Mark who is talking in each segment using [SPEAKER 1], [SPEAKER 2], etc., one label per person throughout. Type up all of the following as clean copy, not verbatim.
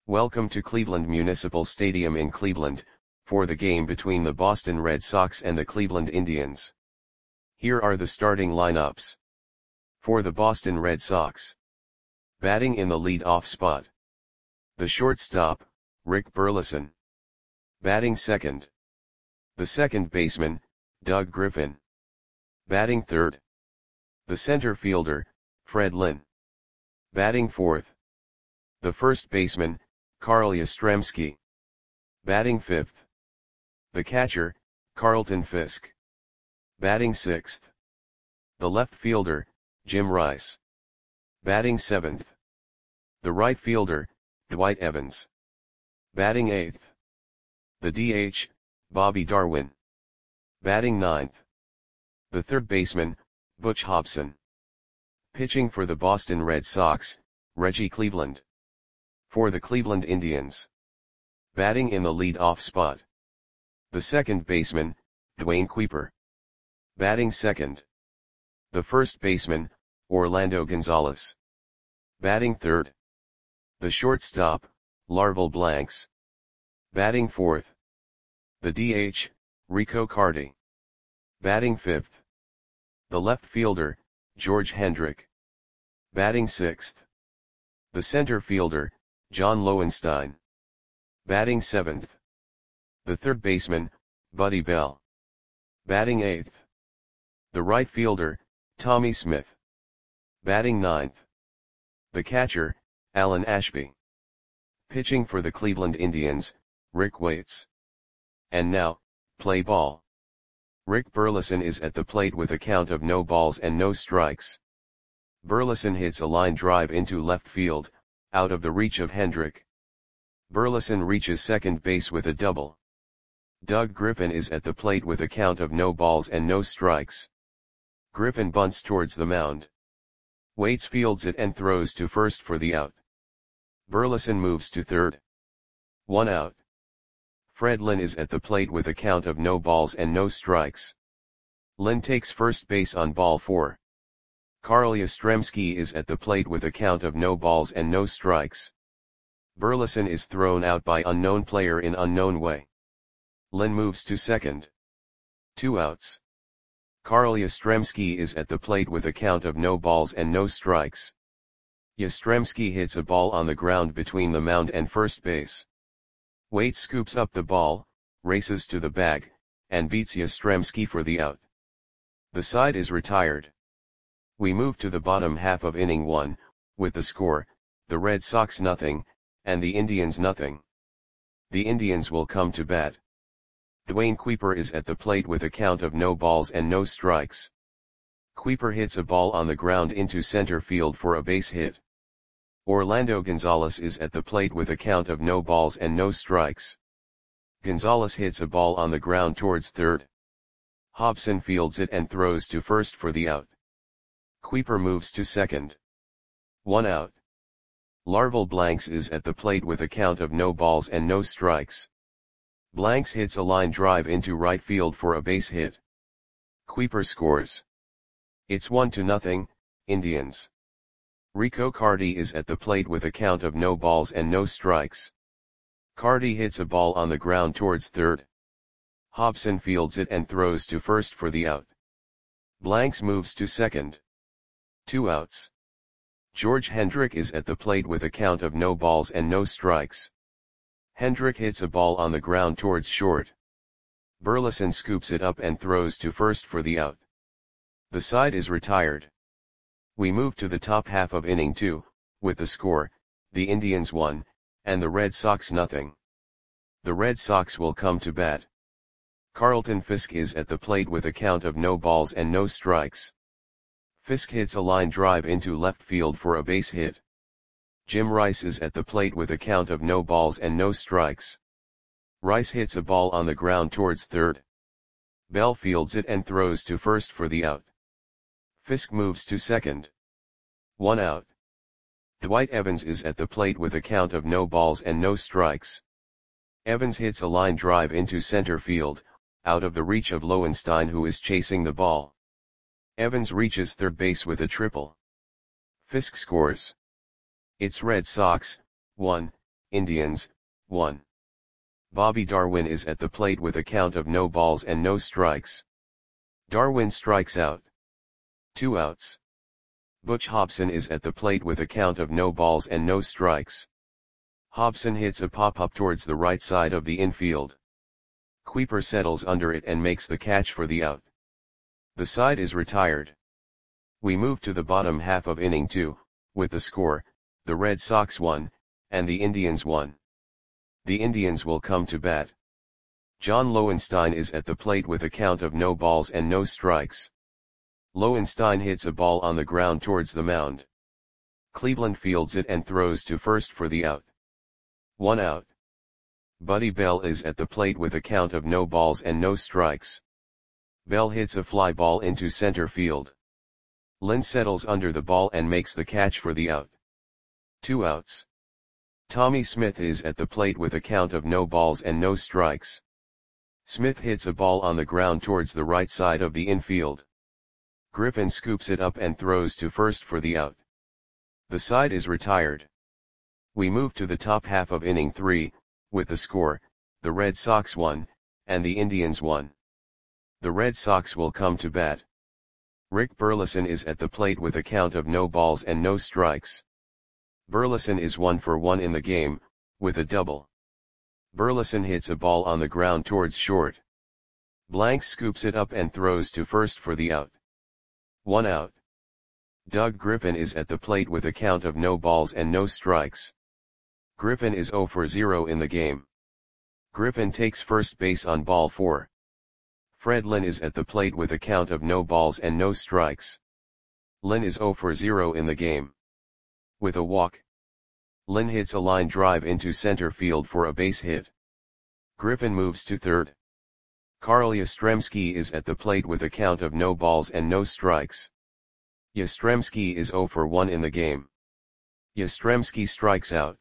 [SPEAKER 1] Welcome to Cleveland Municipal Stadium in Cleveland, for the game between the Boston Red Sox and the Cleveland Indians. Here are the starting lineups. For the Boston Red Sox. Batting in the lead-off spot. The shortstop, Rick Burleson. Batting second. The second baseman, Doug Griffin. Batting third. The center fielder, Fred Lynn. Batting fourth. The first baseman, Carl Yastrzemski. Batting fifth. The catcher, Carlton Fisk. Batting sixth. The left fielder, Jim Rice. Batting seventh. The right fielder, Dwight Evans. Batting eighth. The DH, Bobby Darwin. Batting ninth. The third baseman, Butch Hobson. Pitching for the Boston Red Sox, Reggie Cleveland. For the Cleveland Indians. Batting in the lead-off spot. The second baseman, Dwayne Kuiper. Batting second. The first baseman, Orlando Gonzalez. Batting third. The shortstop, Larval Blanks. Batting fourth. The DH, Rico Carty. Batting fifth. The left fielder, George Hendrick. Batting sixth. The center fielder, John Lowenstein. Batting seventh. The third baseman, Buddy Bell. Batting eighth. The right fielder, Tommy Smith. Batting ninth. The catcher, Alan Ashby. Pitching for the Cleveland Indians, Rick Waits. And now, play ball. Rick Burleson is at the plate with a count of no balls and no strikes. Burleson hits a line drive into left field, out of the reach of Hendrick. Burleson reaches second base with a double. Doug Griffin is at the plate with a count of no balls and no strikes. Griffin bunts towards the mound. Waits fields it and throws to first for the out. Burleson moves to third. 1 out. Fred Lynn is at the plate with a count of no balls and no strikes. Lynn takes first base on ball 4. Carl Yastrzemski is at the plate with a count of no balls and no strikes. Burleson is thrown out by unknown player in unknown way. Lynn moves to second. 2 outs. Carl Yastrzemski is at the plate with a count of no balls and no strikes. Yastrzemski hits a ball on the ground between the mound and first base. Waits scoops up the ball, races to the bag, and beats Yastrzemski for the out. The side is retired. We move to the bottom half of inning 1, with the score, the Red Sox 0, and the Indians 0. The Indians will come to bat. Dwayne Kuiper is at the plate with a count of no balls and no strikes. Kuiper hits a ball on the ground into center field for a base hit. Orlando Gonzalez is at the plate with a count of no balls and no strikes. Gonzalez hits a ball on the ground towards third. Hobson fields it and throws to first for the out. Kuiper moves to second. 1 out. Larval Blanks is at the plate with a count of no balls and no strikes. Blanks hits a line drive into right field for a base hit. Kuiper scores. It's 1-0, Indians. Rico Carty is at the plate with a count of no balls and no strikes. Carty hits a ball on the ground towards third. Hobson fields it and throws to first for the out. Blanks moves to second. 2 outs. George Hendrick is at the plate with a count of no balls and no strikes. Hendrick hits a ball on the ground towards short. Burleson scoops it up and throws to first for the out. The side is retired. We move to the top half of inning 2, with the score, the Indians 1, and the Red Sox 0. The Red Sox will come to bat. Carlton Fisk is at the plate with a count of no balls and no strikes. Fisk hits a line drive into left field for a base hit. Jim Rice is at the plate with a count of no balls and no strikes. Rice hits a ball on the ground towards third. Bell fields it and throws to first for the out. Fisk moves to second. 1 out. Dwight Evans is at the plate with a count of no balls and no strikes. Evans hits a line drive into center field, out of the reach of Lowenstein, who is chasing the ball. Evans reaches third base with a triple. Fisk scores. It's Red Sox 1, Indians, 1. Bobby Darwin is at the plate with a count of no balls and no strikes. Darwin strikes out. 2 outs. Butch Hobson is at the plate with a count of no balls and no strikes. Hobson hits a pop-up towards the right side of the infield. Kuiper settles under it and makes the catch for the out. The side is retired. We move to the bottom half of inning 2, with the score, the Red Sox 1, and the Indians 1. The Indians will come to bat. John Lowenstein is at the plate with a count of no balls and no strikes. Lowenstein hits a ball on the ground towards the mound. Cleveland fields it and throws to first for the out. 1 out. Buddy Bell is at the plate with a count of no balls and no strikes. Bell hits a fly ball into center field. Lynn settles under the ball and makes the catch for the out. 2 outs. Tommy Smith is at the plate with a count of no balls and no strikes. Smith hits a ball on the ground towards the right side of the infield. Griffin scoops it up and throws to first for the out. The side is retired. We move to the top half of inning 3, with the score, the Red Sox 1, and the Indians 1. The Red Sox will come to bat. Rick Burleson is at the plate with a count of no balls and no strikes. Burleson is 1 for 1 in the game, with a double. Burleson hits a ball on the ground towards short. Blanks scoops it up and throws to first for the out. 1 out. Doug Griffin is at the plate with a count of no balls and no strikes. Griffin is 0 for 0 in the game. Griffin takes first base on ball 4. Fred Lynn is at the plate with a count of no balls and no strikes. Lynn is 0 for 0 in the game. With a walk, Lynn hits a line drive into center field for a base hit. Griffin moves to third. Carl Yastrzemski is at the plate with a count of no balls and no strikes. Yastrzemski is 0 for 1 in the game. Yastrzemski strikes out.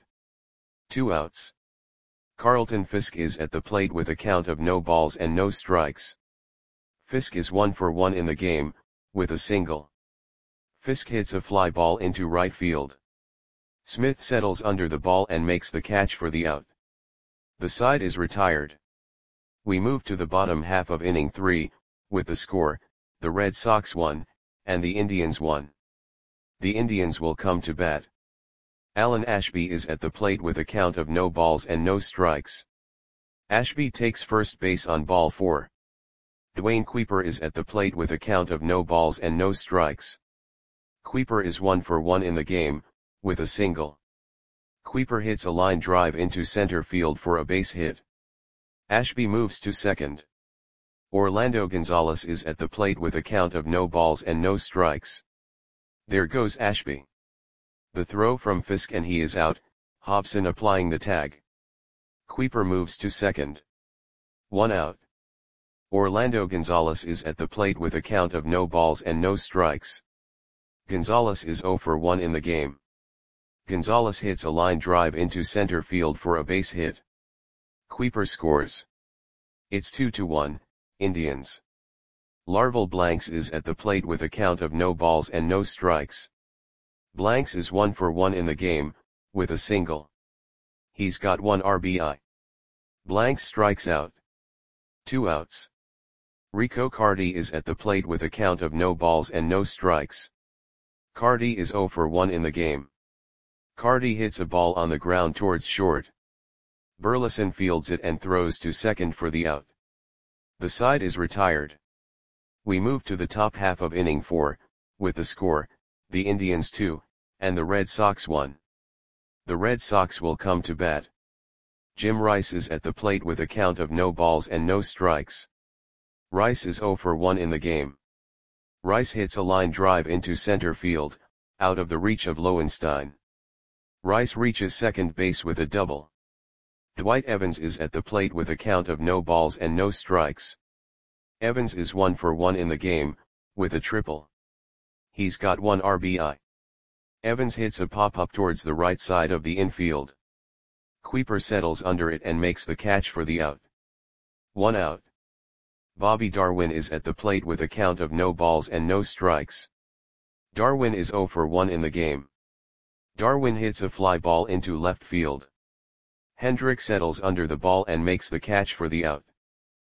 [SPEAKER 1] 2 outs. Carlton Fisk is at the plate with a count of no balls and no strikes. Fisk is 1 for 1 in the game, with a single. Fisk hits a fly ball into right field. Smith settles under the ball and makes the catch for the out. The side is retired. We move to the bottom half of inning 3, with the score, the Red Sox 1, and the Indians 1. The Indians will come to bat. Alan Ashby is at the plate with a count of no balls and no strikes. Ashby takes first base on ball 4. Dwayne Kuiper is at the plate with a count of no balls and no strikes. Kuiper is 1 for 1 in the game, with a single. Kuiper hits a line drive into center field for a base hit. Ashby moves to second. Orlando Gonzalez is at the plate with a count of no balls and no strikes. There goes Ashby. The throw from Fisk and he is out, Hobson applying the tag. Kuiper moves to second. 1 out. Orlando Gonzalez is at the plate with a count of no balls and no strikes. Gonzalez is 0 for 1 in the game. Gonzalez hits a line drive into center field for a base hit. Kuiper scores. It's 2-1, Indians. Larval Blanks is at the plate with a count of no balls and no strikes. Blanks is 1 for 1 in the game, with a single. He's got 1 RBI. Blanks strikes out. 2 outs. Rico Carty is at the plate with a count of no balls and no strikes. Carty is 0 for 1 in the game. Carty hits a ball on the ground towards short. Burleson fields it and throws to second for the out. The side is retired. We move to the top half of inning 4, with the score, the Indians 2, and the Red Sox 1. The Red Sox will come to bat. Jim Rice is at the plate with a count of no balls and no strikes. Rice is 0 for 1 in the game. Rice hits a line drive into center field, out of the reach of Lowenstein. Rice reaches second base with a double. Dwight Evans is at the plate with a count of no balls and no strikes. Evans is 1 for 1 in the game, with a triple. He's got 1 RBI. Evans hits a pop-up towards the right side of the infield. Kuiper settles under it and makes the catch for the out. 1 out. Bobby Darwin is at the plate with a count of no balls and no strikes. Darwin is 0 for 1 in the game. Darwin hits a fly ball into left field. Hendrick settles under the ball and makes the catch for the out.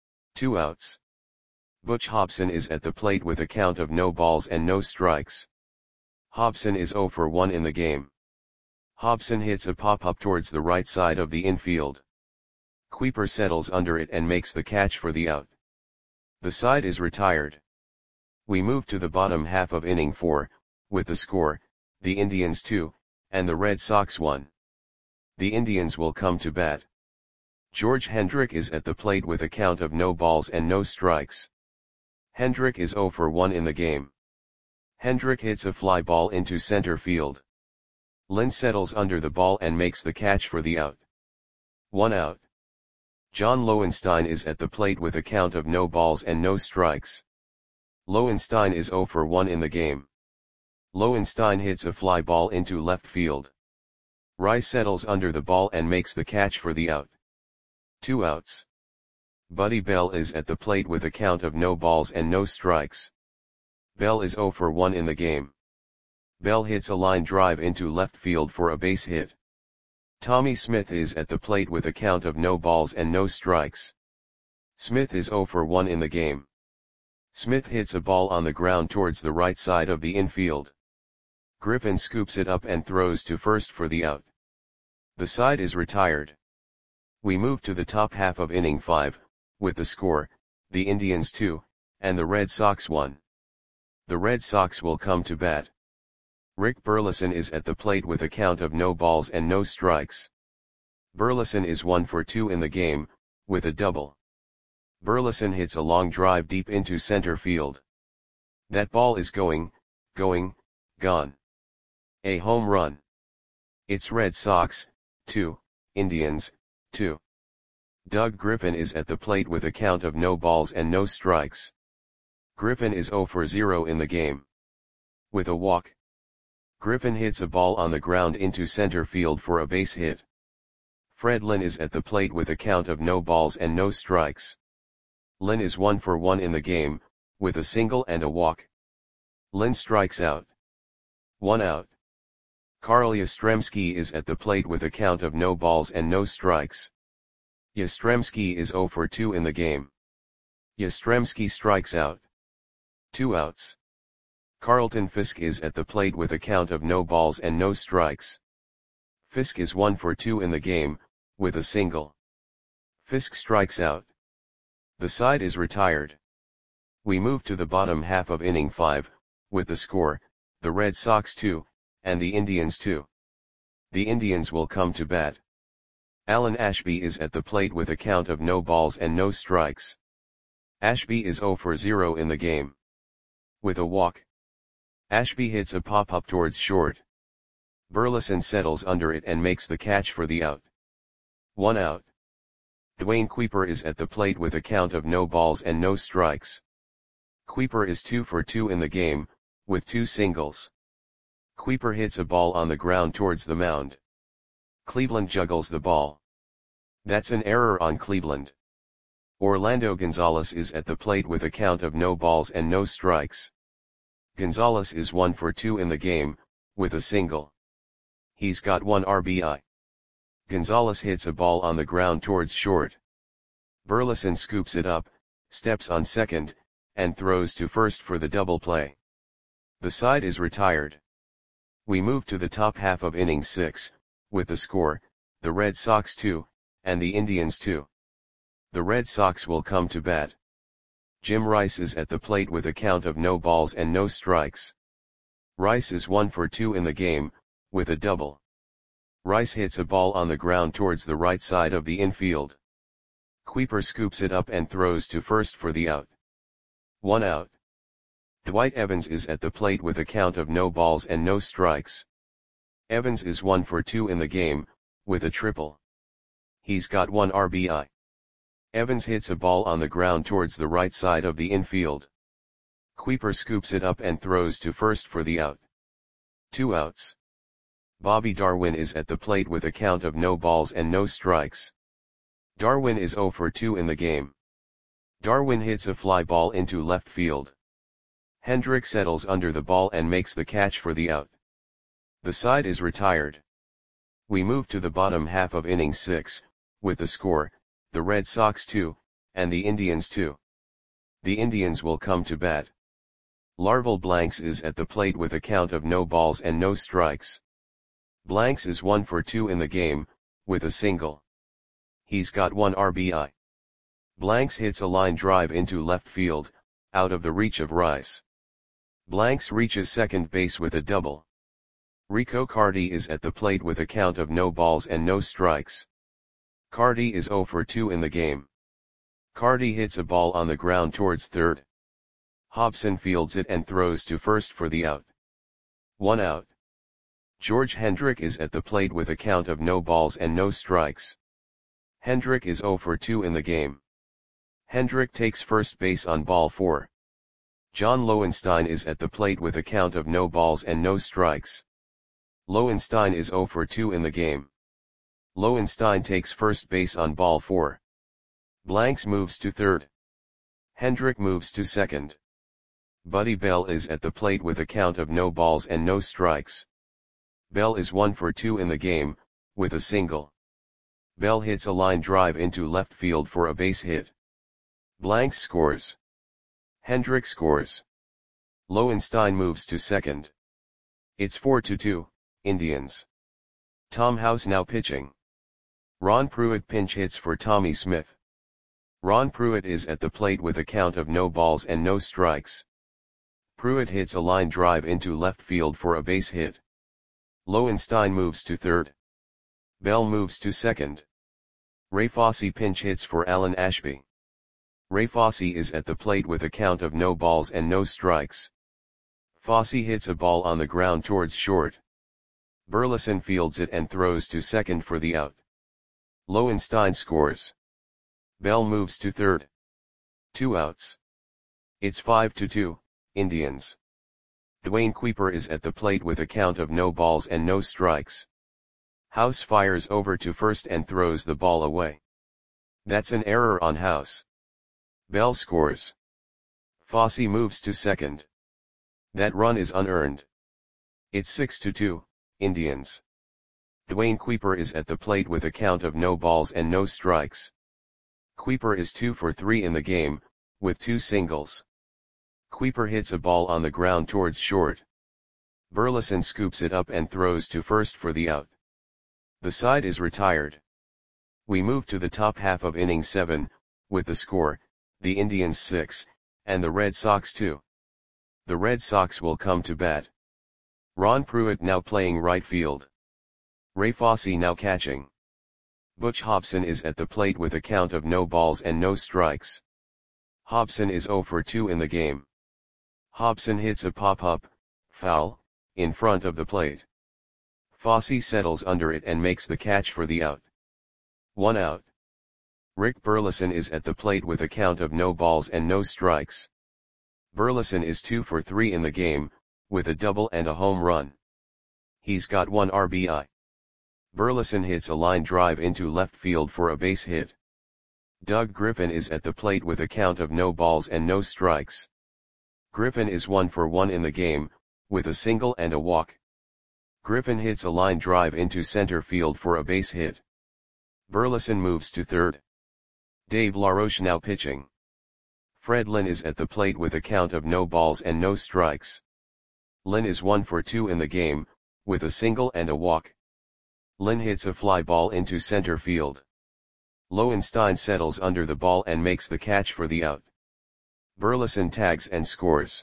[SPEAKER 1] 2 outs. Butch Hobson is at the plate with a count of no balls and no strikes. Hobson is 0 for 1 in the game. Hobson hits a pop-up towards the right side of the infield. Kuiper settles under it and makes the catch for the out. The side is retired. We move to the bottom half of inning 4, with the score, the Indians 2, and the Red Sox 1. The Indians will come to bat. George Hendrick is at the plate with a count of no balls and no strikes. Hendrick is 0 for 1 in the game. Hendrick hits a fly ball into center field. Lynn settles under the ball and makes the catch for the out. 1 out. John Lowenstein is at the plate with a count of no balls and no strikes. Lowenstein is 0 for 1 in the game. Lowenstein hits a fly ball into left field. Rice settles under the ball and makes the catch for the out. 2 outs. Buddy Bell is at the plate with a count of no balls and no strikes. Bell is 0 for 1 in the game. Bell hits a line drive into left field for a base hit. Tommy Smith is at the plate with a count of no balls and no strikes. Smith is 0 for 1 in the game. Smith hits a ball on the ground towards the right side of the infield. Griffin scoops it up and throws to first for the out. The side is retired. We move to the top half of inning 5, with the score, the Indians 2, and the Red Sox 1. The Red Sox will come to bat. Rick Burleson is at the plate with a count of no balls and no strikes. Burleson is 1 for 2 in the game, with a double. Burleson hits a long drive deep into center field. That ball is going, gone. A home run. It's Red Sox, 2, Indians, 2. Doug Griffin is at the plate with a count of no balls and no strikes. Griffin is 0 for 0 in the game. With a walk. Griffin hits a ball on the ground into center field for a base hit. Fred Lynn is at the plate with a count of no balls and no strikes. Lynn is 1 for 1 in the game, with a single and a walk. Lynn strikes out. 1 out. Carl Yastrzemski is at the plate with a count of no balls and no strikes. Yastrzemski is 0 for 2 in the game. Yastrzemski strikes out. 2 outs. Carlton Fisk is at the plate with a count of no balls and no strikes. Fisk is 1 for 2 in the game, with a single. Fisk strikes out. The side is retired. We move to the bottom half of inning 5, with the score, the Red Sox 2, and the Indians 2. The Indians will come to bat. Alan Ashby is at the plate with a count of no balls and no strikes. Ashby is 0 for 0 in the game. With a walk. Ashby hits a pop-up towards short. Burleson settles under it and makes the catch for the out. 1 out. Dwayne Kuiper is at the plate with a count of no balls and no strikes. Kuiper is 2 for 2 in the game, with 2 singles. Kuiper hits a ball on the ground towards the mound. Cleveland juggles the ball. That's an error on Cleveland. Orlando Gonzalez is at the plate with a count of no balls and no strikes. Gonzalez is 1 for 2 in the game, with a single. He's got 1 RBI. Gonzalez hits a ball on the ground towards short. Burleson scoops it up, steps on second, and throws to first for the double play. The side is retired. We move to the top half of inning 6, with the score, the Red Sox 2, and the Indians 2. The Red Sox will come to bat. Jim Rice is at the plate with a count of no balls and no strikes. Rice is 1 for 2 in the game, with a double. Rice hits a ball on the ground towards the right side of the infield. Kuiper scoops it up and throws to first for the out. 1 out. Dwight Evans is at the plate with a count of no balls and no strikes. Evans is 1 for 2 in the game, with a triple. He's got 1 RBI. Evans hits a ball on the ground towards the right side of the infield. Kuiper scoops it up and throws to first for the out. 2 outs. Bobby Darwin is at the plate with a count of no balls and no strikes. Darwin is 0 for 2 in the game. Darwin hits a fly ball into left field. Hendrick settles under the ball and makes the catch for the out. The side is retired. We move to the bottom half of inning 6, with the score, the Red Sox 2, and the Indians 2. The Indians will come to bat. Larval Blanks is at the plate with a count of no balls and no strikes. Blanks is 1 for 2 in the game, with a single. He's got 1 RBI. Blanks hits a line drive into left field, out of the reach of Rice. Blanks reaches second base with a double. Rico Carty is at the plate with a count of no balls and no strikes. Carty is 0 for 2 in the game. Carty hits a ball on the ground towards third. Hobson fields it and throws to first for the out. 1 out. George Hendrick is at the plate with a count of no balls and no strikes. Hendrick is 0 for 2 in the game. Hendrick takes first base on ball 4. John Lowenstein is at the plate with a count of no balls and no strikes. Lowenstein is 0 for 2 in the game. Lowenstein takes first base on ball 4. Blanks moves to third. Hendrick moves to second. Buddy Bell is at the plate with a count of no balls and no strikes. Bell is 1 for 2 in the game, with a single. Bell hits a line drive into left field for a base hit. Blanks scores. Hendrick scores. Lowenstein moves to second. It's 4-2, Indians. Tom House now pitching. Ron Pruitt pinch hits for Tommy Smith. Ron Pruitt is at the plate with a count of no balls and no strikes. Pruitt hits a line drive into left field for a base hit. Lowenstein moves to third. Bell moves to second. Ray Fosse pinch hits for Alan Ashby. Ray Fosse is at the plate with a count of no balls and no strikes. Fosse hits a ball on the ground towards short. Burleson fields it and throws to second for the out. Lowenstein scores. Bell moves to third. 2 outs. It's 5-2, Indians. Dwayne Kuiper is at the plate with a count of no balls and no strikes. House fires over to first and throws the ball away. That's an error on House. Bell scores. Fosse moves to second. That run is unearned. It's 6-2, Indians. Dwayne Kuiper is at the plate with a count of no balls and no strikes. Kuiper is 2 for 3 in the game, with 2 singles. Kuiper hits a ball on the ground towards short. Burleson scoops it up and throws to first for the out. The side is retired. We move to the top half of inning 7, with the score, the Indians 6, and the Red Sox 2. The Red Sox will come to bat. Ron Pruitt now playing right field. Ray Fosse now catching. Butch Hobson is at the plate with a count of no balls and no strikes. Hobson is 0 for 2 in the game. Hobson hits a pop-up, foul, in front of the plate. Fosse settles under it and makes the catch for the out. 1 out. Rick Burleson is at the plate with a count of no balls and no strikes. Burleson is 2 for 3 in the game, with a double and a home run. He's got 1 RBI. Burleson hits a line drive into left field for a base hit. Doug Griffin is at the plate with a count of no balls and no strikes. Griffin is 1 for 1 in the game, with a single and a walk. Griffin hits a line drive into center field for a base hit. Burleson moves to third. Dave LaRoche now pitching. Fred Lynn is at the plate with a count of no balls and no strikes. Lynn is 1 for 2 in the game, with a single and a walk. Lynn hits a fly ball into center field. Lowenstein settles under the ball and makes the catch for the out. Burleson tags and scores.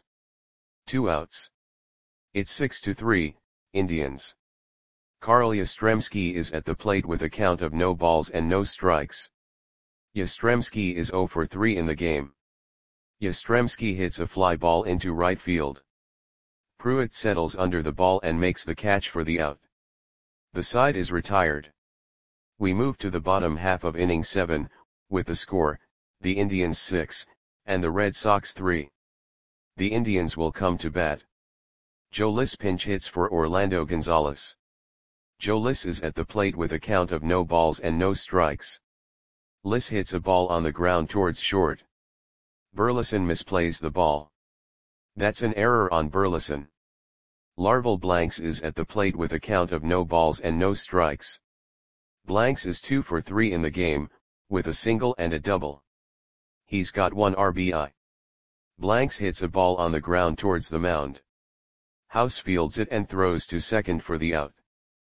[SPEAKER 1] 2 outs. It's 6-3, Indians. Carl Yastrzemski is at the plate with a count of no balls and no strikes. Yastrzemski is 0 for 3 in the game. Yastrzemski hits a fly ball into right field. Pruitt settles under the ball and makes the catch for the out. The side is retired. We move to the bottom half of inning 7, with the score, the Indians 6, and the Red Sox 3. The Indians will come to bat. Joe Liss pinch hits for Orlando Gonzalez. Joe Liss is at the plate with a count of no balls and no strikes. Liss hits a ball on the ground towards short. Burleson misplays the ball. That's an error on Burleson. Larval Blanks is at the plate with a count of no balls and no strikes. Blanks is 2 for 3 in the game, with a single and a double. He's got 1 RBI. Blanks hits a ball on the ground towards the mound. House fields it and throws to second for the out.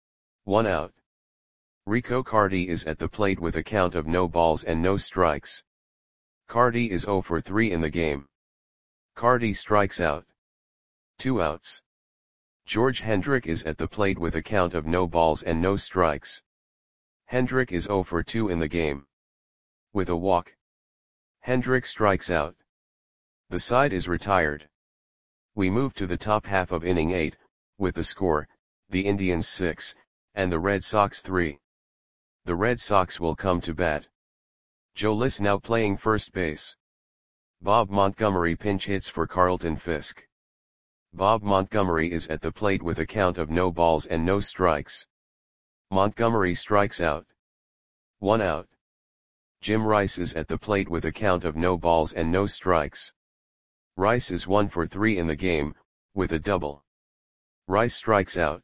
[SPEAKER 1] 1 out. Rico Carty is at the plate with a count of no balls and no strikes. Carty is 0 for 3 in the game. Carty strikes out. 2 outs. George Hendrick is at the plate with a count of no balls and no strikes. Hendrick is 0 for 2 in the game. With a walk, Hendrick strikes out. The side is retired. We move to the top half of inning 8, with the score, the Indians 6, and the Red Sox 3. The Red Sox will come to bat. Joe Liss now playing first base. Bob Montgomery pinch hits for Carlton Fisk. Bob Montgomery is at the plate with a count of no balls and no strikes. Montgomery strikes out. 1 out. Jim Rice is at the plate with a count of no balls and no strikes. Rice is 1 for 3 in the game, with a double. Rice strikes out.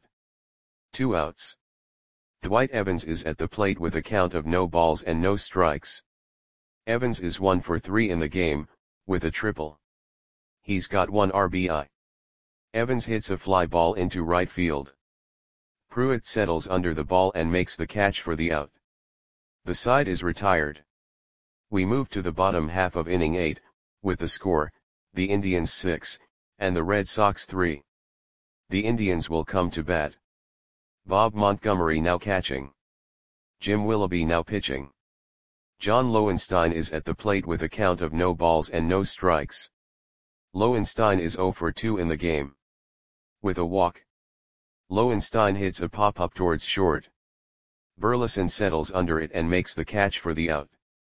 [SPEAKER 1] 2 outs. Dwight Evans is at the plate with a count of no balls and no strikes. Evans is 1 for 3 in the game, with a triple. He's got 1 RBI. Evans hits a fly ball into right field. Pruitt settles under the ball and makes the catch for the out. The side is retired. We move to the bottom half of inning 8, with the score, the Indians 6, and the Red Sox 3. The Indians will come to bat. Bob Montgomery now catching. Jim Willoughby now pitching. John Lowenstein is at the plate with a count of no balls and no strikes. Lowenstein is 0 for 2 in the game. With a walk, Lowenstein hits a pop-up towards short. Burleson settles under it and makes the catch for the out.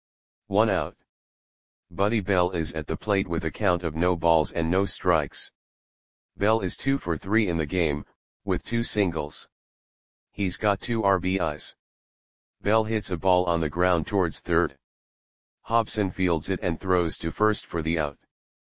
[SPEAKER 1] 1 out. Buddy Bell is at the plate with a count of no balls and no strikes. Bell is 2 for 3 in the game, with 2 singles. He's got 2 RBIs. Bell hits a ball on the ground towards third. Hobson fields it and throws to first for the out.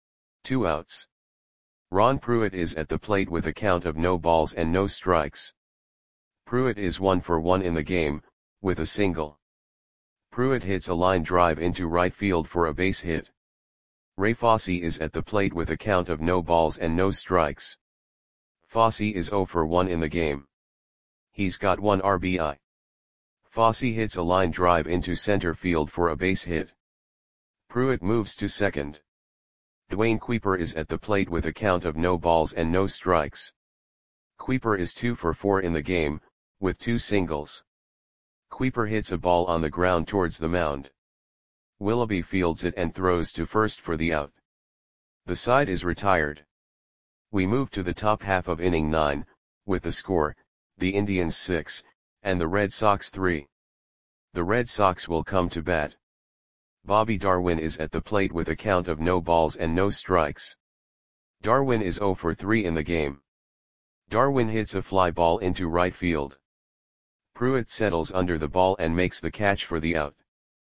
[SPEAKER 1] 2 outs. Ron Pruitt is at the plate with a count of no balls and no strikes. Pruitt is 1 for 1 in the game, with a single. Pruitt hits a line drive into right field for a base hit. Ray Fosse is at the plate with a count of no balls and no strikes. Fosse is 0 for 1 in the game. He's got 1 RBI. Fosse hits a line drive into center field for a base hit. Pruitt moves to second. Dwayne Kuiper is at the plate with a count of no balls and no strikes. Kuiper is 2 for 4 in the game, with 2 singles. Kuiper hits a ball on the ground towards the mound. Willoughby fields it and throws to first for the out. The side is retired. We move to the top half of inning 9, with the score, the Indians 6, and the Red Sox 3. The Red Sox will come to bat. Bobby Darwin is at the plate with a count of no balls and no strikes. Darwin is 0 for 3 in the game. Darwin hits a fly ball into right field. Pruitt settles under the ball and makes the catch for the out.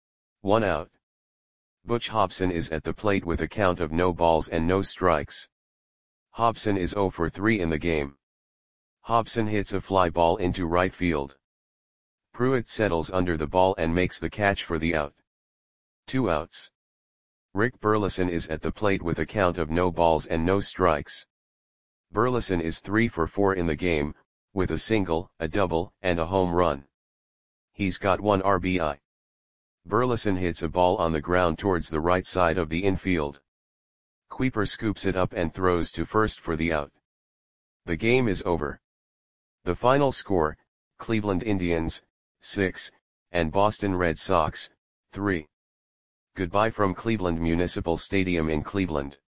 [SPEAKER 1] 1 out. Butch Hobson is at the plate with a count of no balls and no strikes. Hobson is 0 for 3 in the game. Hobson hits a fly ball into right field. Pruitt settles under the ball and makes the catch for the out. 2 outs. Rick Burleson is at the plate with a count of no balls and no strikes. Burleson is 3 for 4 in the game, with a single, a double, and a home run. He's got 1 RBI. Burleson hits a ball on the ground towards the right side of the infield. Kuiper scoops it up and throws to first for the out. The game is over. The final score, Cleveland Indians, 6, and Boston Red Sox, 3. Goodbye from Cleveland Municipal Stadium in Cleveland.